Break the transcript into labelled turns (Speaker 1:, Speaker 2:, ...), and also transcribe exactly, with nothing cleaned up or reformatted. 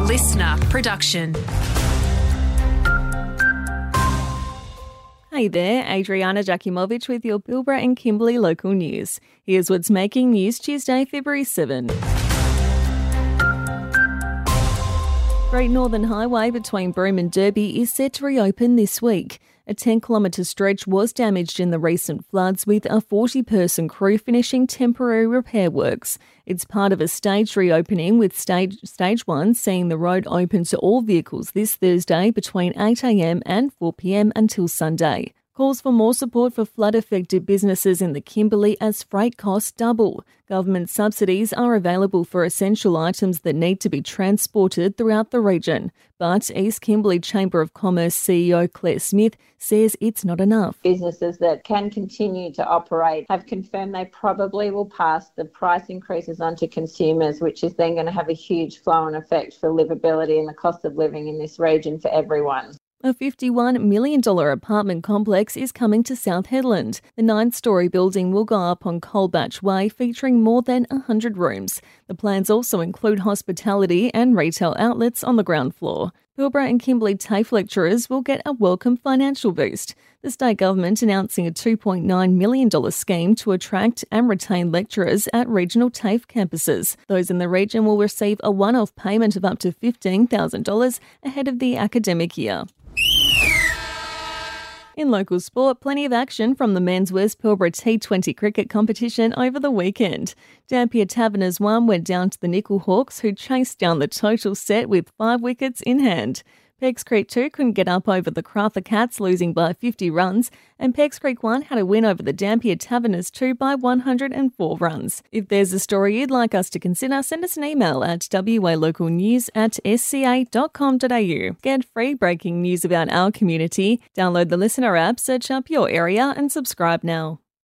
Speaker 1: listener production.
Speaker 2: Hey there, Adriana Jakimovic with your Pilbara and Kimberley local news. Here's what's making news Tuesday, February seventh. Great Northern Highway between Broome and Derby is set to reopen this week. A ten kilometre stretch was damaged in the recent floods, with a forty person crew finishing temporary repair works. It's part of a staged reopening, with stage stage one seeing the road open to all vehicles this Thursday between eight a m and four p m until Sunday. Calls for more support for flood-affected businesses in the Kimberley as freight costs double. Government subsidies are available for essential items that need to be transported throughout the region. But East Kimberley Chamber of Commerce C E O Claire Smith says it's not enough.
Speaker 3: Businesses that can continue to operate have confirmed they probably will pass the price increases on to consumers, which is then going to have a huge flow-on effect for livability and the cost of living in this region for everyone.
Speaker 2: A fifty-one million dollars apartment complex is coming to South Hedland. The nine-storey building will go up on Coalbatch Way, featuring more than one hundred rooms. The plans also include hospitality and retail outlets on the ground floor. Pilbara and Kimberley TAFE lecturers will get a welcome financial boost. The state government announcing a two point nine million dollars scheme to attract and retain lecturers at regional TAFE campuses. Those in the region will receive a one-off payment of up to fifteen thousand dollars ahead of the academic year. In local sport, plenty of action from the men's West Pilbara T twenty cricket competition over the weekend. Dampier Taverners one went down to the Nickel Hawks, who chased down the total set with five wickets in hand. Pecks Creek two couldn't get up over the Crather Cats, losing by fifty runs, and Pecks Creek one had a win over the Dampier Taverners two by one hundred four runs. If there's a story you'd like us to consider, send us an email at w a local news at s c a dot com dot a u. Get free breaking news about our community. Download the Listener app, search up your area and subscribe now.